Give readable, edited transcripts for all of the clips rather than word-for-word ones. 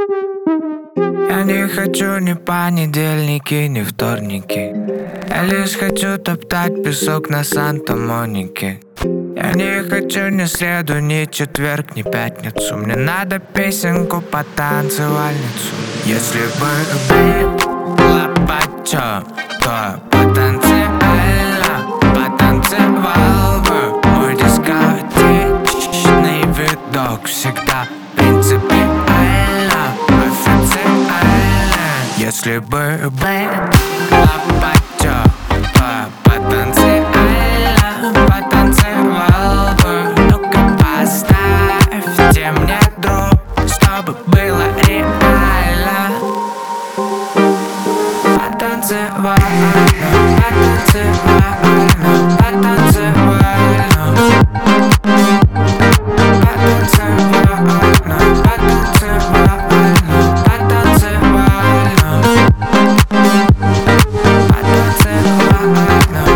Я не хочу ни понедельники, ни вторники. Я лишь хочу топтать песок на Санта-Монике. Я не хочу ни среду, ни четверг, ни пятницу. Мне надо песенку по танцевальницу. Если бы была почё, то потанцевал бы. Мой дискотечный видок всегда принципиально, официально. Если бы была почё, то потанцевал бы. Ну-ка поставьте мне дроп, чтобы было реально. Потанцевально, потанцевально, потанцевально. Потанцевально, потанцевально, потанцевально. Потанцевально,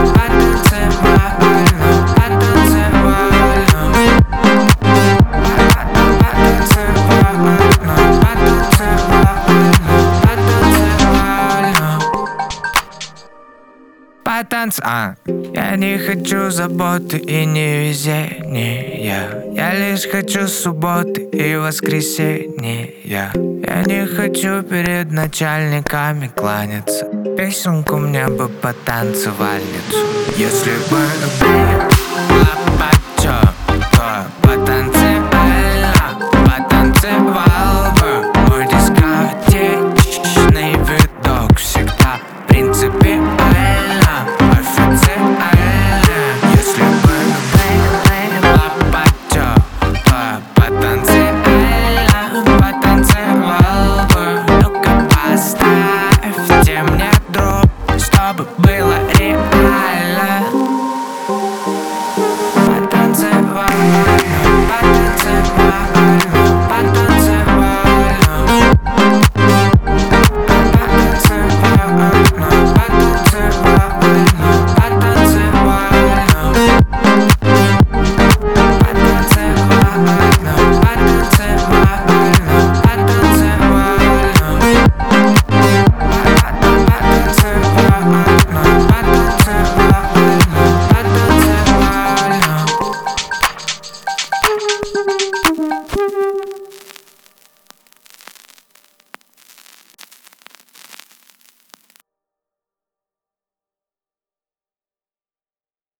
Я не хочу заботы и невезения. Я лишь хочу субботы и воскресенья. Я не хочу перед начальниками кланяться. Песенку мне бы по танцевальницу. Если бы